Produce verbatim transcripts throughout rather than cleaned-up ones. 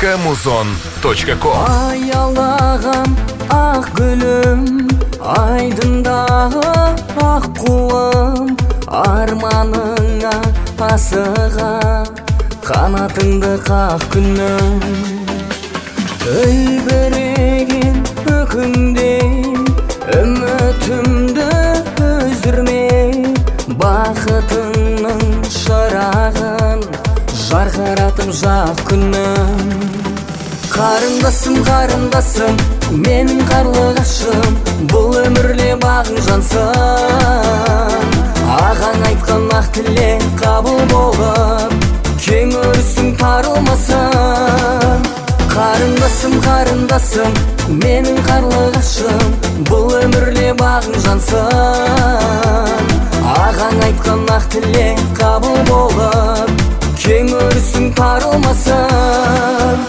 точка музон точка ком. Аялаған ақ гүлім, айдындағы ақ құлым, арманыңа асыға қанатыңды қақ күнім. Үлбіреген үкімден үмітімді үзірме, бақытыңның шырағын жарқыратып жақ күнім. Қарындасым, қарындасым, менің қарлығашым, бұл өмірле бағың жансын. Аған айтқан ақ тілек қабыл болып, кең өрісің тарылмасын. Қарындасым, қарындасым, менің қарлығашым, бұл өмірле бағың жансын. Аған айтқан ақ тілек қабыл болып, кең өрісің тарылмасын.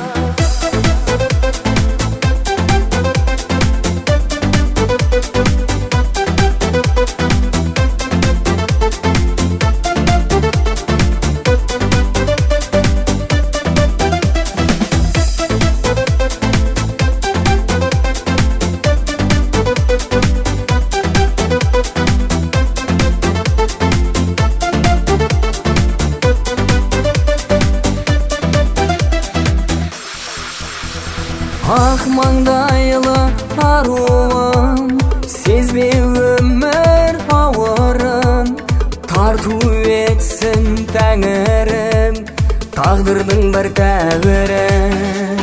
Ақ маңдайлы аруым, сезбе өмір ауырын, тарту етсін тәңірім, тағдырдың бір тәуірін.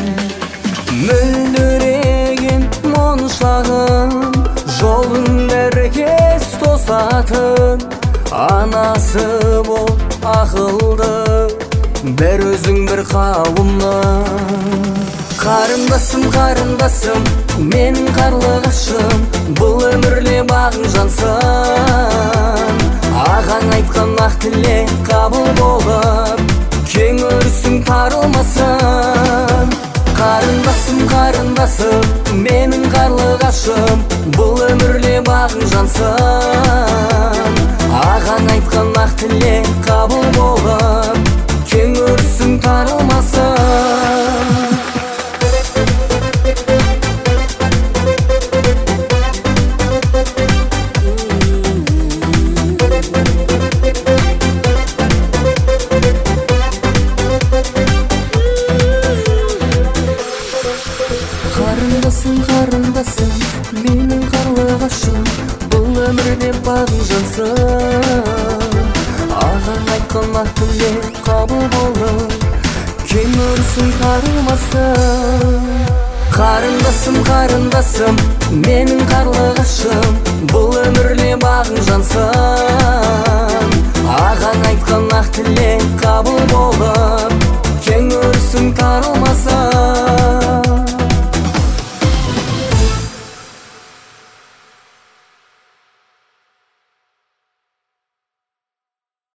Мөлдіреген моншағым, жолын әркез тосатын, анасы бол ақылды, бір өзің бір қауымның. Қарындасым, қарындасым, менің қарлығашым, бұл өмірле бағың жансын. Аған айтқан ақ тілек қабыл болып, кең өрісің тарылмасын. Қарындасым, қарындасым, менің қарлығашым, бұл өмірле бағың жансын. Аған айтқан ақ тілек қабыл болып, кең өрісің тарылмасын. Қарындасым, қарындасым, менің қарлығашым, бұл өмірде бағың жансын. Аған айтқан ақ тілек қабыл болып, кең өрісің тарылмасын. Қарындасым, қарындасым, менің қарлығашым, бұл өмірле бағың жансын. Аған айтқан ақ тілек қабыл болып, кең өрісің тарылмасын.